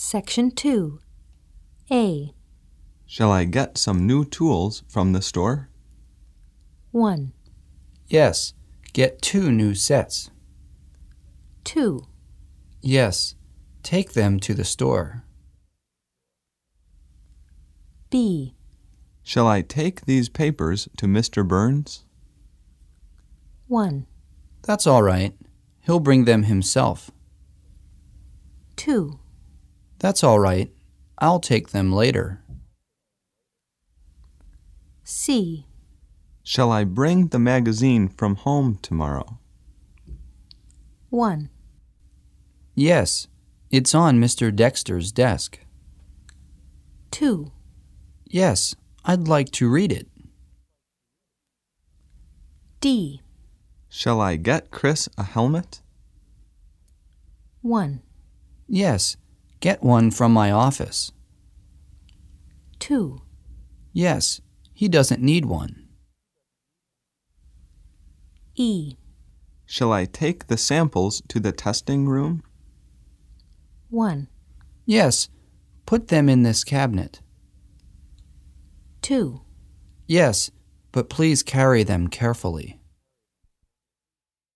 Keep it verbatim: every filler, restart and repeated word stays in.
Section two. A. Shall I get some new tools from the store? one. Yes, get two new sets. two. Yes, take them to the store. B. Shall I take these papers to Mister Burns? one. That's all right. He'll bring them himself. two. That's all right. I'll take them later. C. Shall I bring the magazine from home tomorrow? one. Yes, it's on Mister Dexter's desk. two. Yes, I'd like to read it. D. Shall I get Chris a helmet? one. Yes, get one from my office. two. Yes, he doesn't need one. E. Shall I take the samples to the testing room? one. Yes, put them in this cabinet. two. Yes, but please carry them carefully.